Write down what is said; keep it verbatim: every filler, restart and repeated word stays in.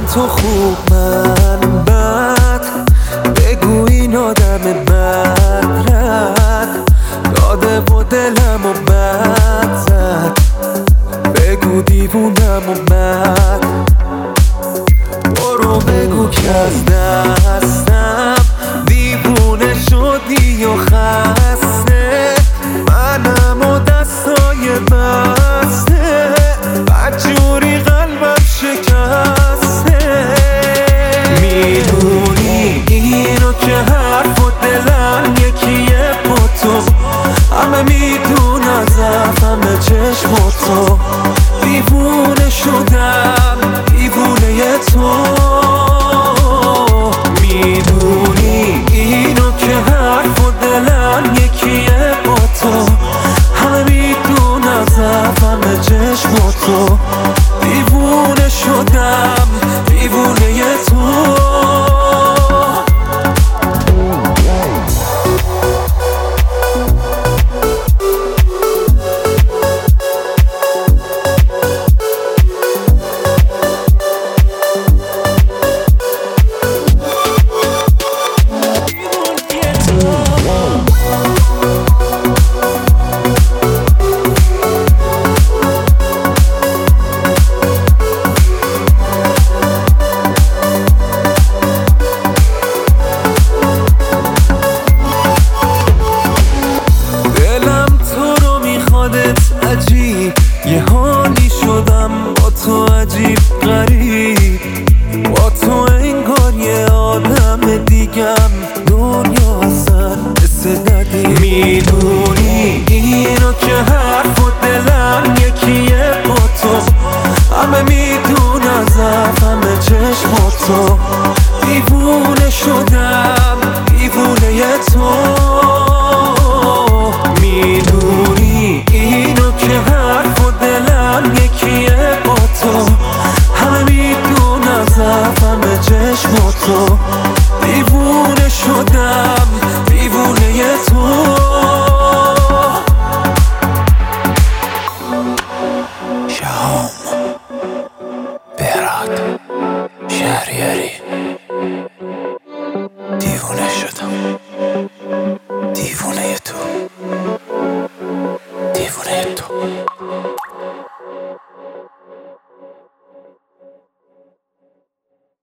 تو خوب من بد، بگو این آدم بد رد داده و دلم و بد زد، بگو دیوونم و بد. برو بگو که از دستم دیوونه شدی و خسته، منم و دستای بسته بدجوری قلبم شکسته. میدونی اینو که حرف و دلم یکیه با تو، همه میدونن زفم به چشم تو، دیوونه شدم دیوونه تو. میدونی اینو که حرف و دلم یکیه با تو، همه میدونن زفم به چشم تو، دیوونه شدم دیوونه تو. عجیب یه حالی شدم با تو، عجیب غریب با تو انگار یه آدم دیگم، دنیا اصلا مثل ندید. میدونی اینو که حرف و دلم یکیه با تو، همه میدونن زفم به چشم تو، دیوونه شدم دیوونه تو. میدونی اینو که حرف و دلم یکیه با تو، همه میدونن زفم به چشم تو، دیوونه شدم دیوونه تو. شهام بهراد.